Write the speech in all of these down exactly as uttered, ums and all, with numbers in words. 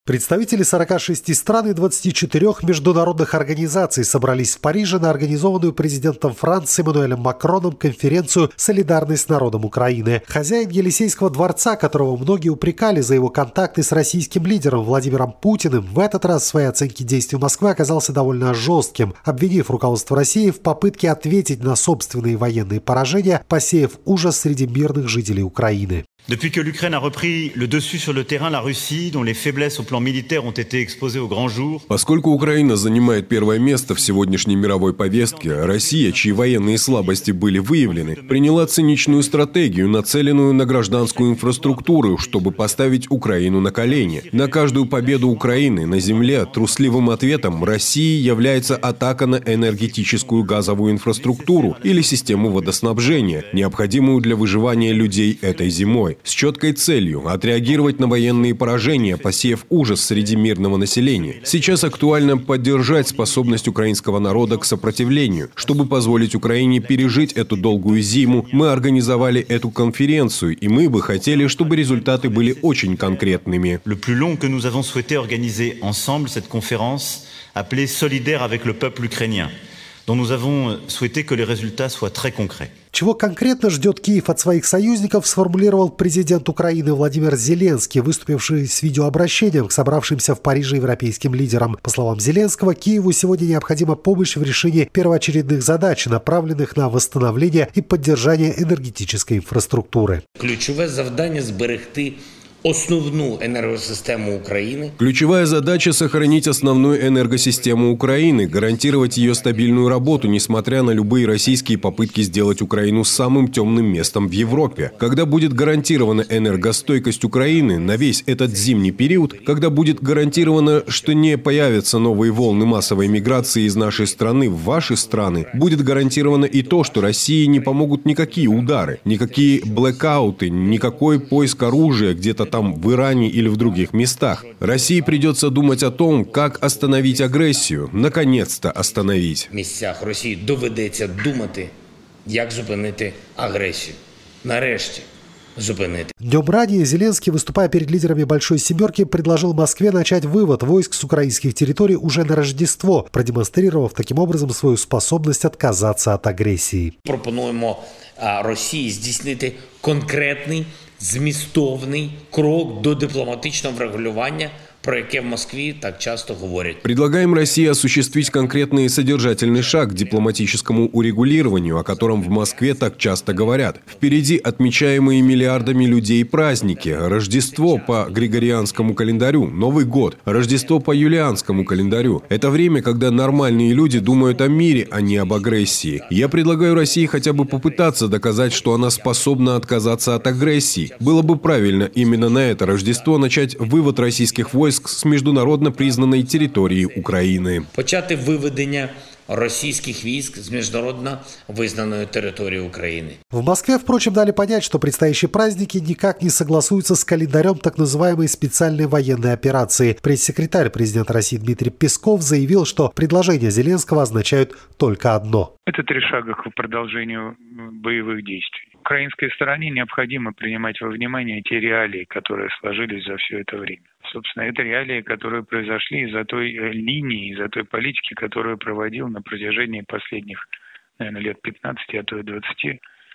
Представители сорока шести стран и двадцати четырёх международных организаций собрались в Париже на организованную президентом Франции Эммануэлем Макроном конференцию «Солидарность с народом Украины». Хозяин Елисейского дворца, которого многие упрекали за его контакты с российским лидером Владимиром Путиным, в этот раз в своей оценке действий Москвы оказался довольно жестким, обвинив руководство России в попытке ответить на собственные военные поражения, посеяв ужас среди мирных жителей Украины. Depuis que l'Ukraine a repris le dessus sur le terrain, la Russie, dont les faiblesses au plan militaire ont été exposées au grand jour. Поскольку Украина занимает первое место в сегодняшней мировой повестке, Россия, чьи военные слабости были выявлены, приняла циничную стратегию, нацеленную на гражданскую инфраструктуру, чтобы поставить Украину на колени. На каждую победу Украины на земле трусливым ответом России является атака на энергетическую газовую инфраструктуру или систему водоснабжения, необходимую для выживания людей этой зимой, с четкой целью отреагировать на военные поражения, посеяв ужас среди мирного населения. Сейчас актуально поддержать способность украинского народа к сопротивлению. Чтобы позволить Украине пережить эту долгую зиму, мы организовали эту конференцию, и мы бы хотели, чтобы результаты были очень конкретными. Le plus long que nous avons souhaité organiser ensemble cette conférence, appelée Solidaire avec le peuple ukrainien, dont nous avons souhaité que les résultats soient très concrets. Чего конкретно ждет Киев от своих союзников, сформулировал президент Украины Владимир Зеленский, выступивший с видеообращением к собравшимся в Париже европейским лидерам. По словам Зеленского, Киеву сегодня необходима помощь в решении первоочередных задач, направленных на восстановление и поддержание энергетической инфраструктуры. Ключевое завдание – сберегти основную энергосистему Украины. Ключевая задача – сохранить основную энергосистему Украины, гарантировать ее стабильную работу, несмотря на любые российские попытки сделать Украину самым темным местом в Европе. Когда будет гарантирована энергостойкость Украины на весь этот зимний период, когда будет гарантировано, что не появятся новые волны массовой миграции из нашей страны в ваши страны, будет гарантировано и то, что России не помогут никакие удары, никакие блэкауты, никакой поиск оружия где-то там в Иране или в других местах. России придется думать о том, как остановить агрессию, наконец-то остановить. В местах России доведется думать, как зупинити агрессию. Нарешті зупинити. Днем ранее Зеленский, выступая перед лидерами Большой Семерки, предложил Москве начать вывод войск с украинских территорий уже на Рождество, продемонстрировав таким образом свою способность отказаться от агрессии. Пропонуємо Росії здійснити конкретний, змістовний крок до дипломатичного врегулювання, про яке в Москве так часто говорят. Предлагаем России осуществить конкретный и содержательный шаг к дипломатическому урегулированию, о котором в Москве так часто говорят. Впереди отмечаемые миллиардами людей праздники. Рождество по григорианскому календарю, Новый год, Рождество по юлианскому календарю. Это время, когда нормальные люди думают о мире, а не об агрессии. Я предлагаю России хотя бы попытаться доказать, что она способна отказаться от агрессии. Было бы правильно именно на это Рождество начать вывод российских войск с международно признанной территории Украины. Почати виведення российских войск с международно визнанной территории Украины. В Москве, впрочем, дали понять, что предстоящие праздники никак не согласуются с календарем так называемой специальной военной операции. Пресс-секретарь президента России Дмитрий Песков заявил, что предложения Зеленского означают только одно. Это три шага к продолжению боевых действий. Украинской стороне необходимо принимать во внимание те реалии, которые сложились за все это время. Собственно, это реалии, которые произошли из-за той линии, из-за той политики, которую проводил на протяжении последних, наверное, лет пятнадцати, а то и двадцати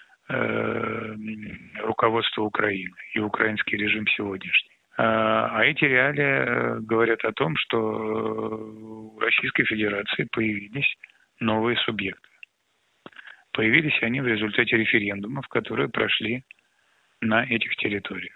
э, руководство Украины и украинский режим сегодняшний. А эти реалии говорят о том, что у Российской Федерации появились новые субъекты. Появились они в результате референдумов, которые прошли на этих территориях.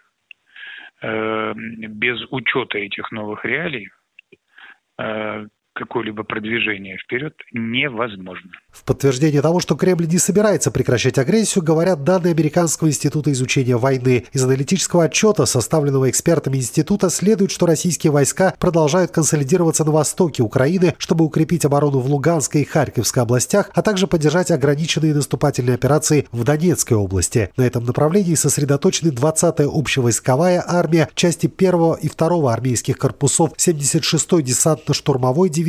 Без учета этих новых реалий какое-либо продвижение вперед невозможно. В подтверждение того, что Кремль не собирается прекращать агрессию, говорят данные Американского института изучения войны. Из аналитического отчета, составленного экспертами института, следует, что российские войска продолжают консолидироваться на востоке Украины, чтобы укрепить оборону в Луганской и Харьковской областях, а также поддержать ограниченные наступательные операции в Донецкой области. На этом направлении сосредоточены двадцатая общевойсковая армия, части первого и второго армейских корпусов, семьдесят шестой десантно-штурмовой дивизии,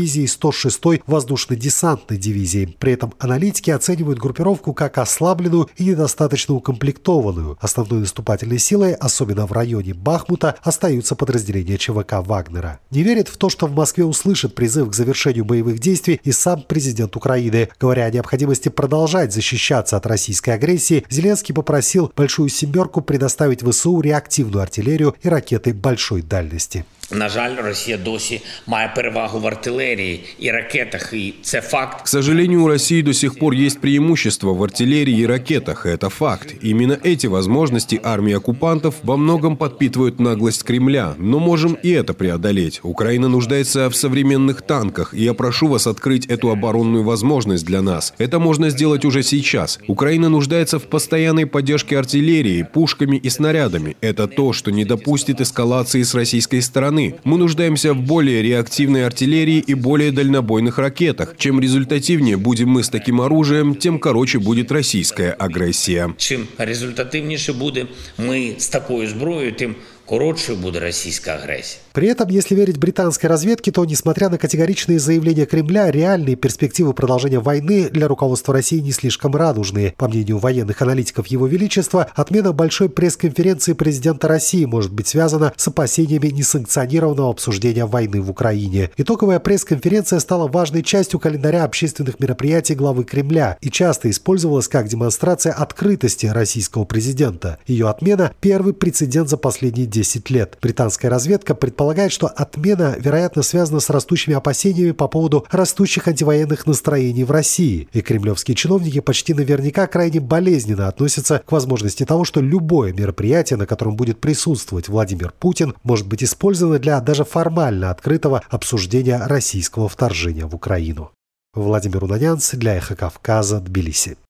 дивизией сто шестой воздушно-десантной дивизией. При этом аналитики оценивают группировку как ослабленную и недостаточно укомплектованную. Основной наступательной силой, особенно в районе Бахмута, остаются подразделения ЧВК Вагнера. Не верит в то, что в Москве услышат призыв к завершению боевых действий и сам президент Украины. Говоря о необходимости продолжать защищаться от российской агрессии, Зеленский попросил «Большую семерку» предоставить ВСУ реактивную артиллерию и ракеты большой дальности. На жаль, Росія досі має перевагу в артилерії и ракетах, и це факт. К сожалению, у России до сих пор есть преимущество в артиллерии и ракетах. Это факт. Именно эти возможности армии оккупантов во многом подпитывают наглость Кремля. Но можем и это преодолеть. Украина нуждается в современных танках, и я прошу вас открыть эту оборонную возможность для нас. Это можно сделать уже сейчас. Украина нуждается в постоянной поддержке артиллерии, пушками и снарядами. Это то, что не допустит эскалации с российской стороны. Мы нуждаемся в более реактивной артиллерии и более дальнобойных ракетах. Чем результативнее будем мы с таким оружием, тем короче будет российская агрессия. Чим результативніше буде ми з такою зброєю, тим коротшою буде російська агресія. При этом, если верить британской разведке, то, несмотря на категоричные заявления Кремля, реальные перспективы продолжения войны для руководства России не слишком радужные. По мнению военных аналитиков Его Величества, отмена большой пресс-конференции президента России может быть связана с опасениями несанкционированного обсуждения войны в Украине. Итоговая пресс-конференция стала важной частью календаря общественных мероприятий главы Кремля и часто использовалась как демонстрация открытости российского президента. Ее отмена – первый прецедент за последние десять лет. Британская разведка предполагает, Полагает, что отмена, вероятно, связана с растущими опасениями по поводу растущих антивоенных настроений в России. И кремлевские чиновники почти наверняка крайне болезненно относятся к возможности того, что любое мероприятие, на котором будет присутствовать Владимир Путин, может быть использовано для даже формально открытого обсуждения российского вторжения в Украину. Владимир Унанянц для Эхо Кавказа, Тбилиси.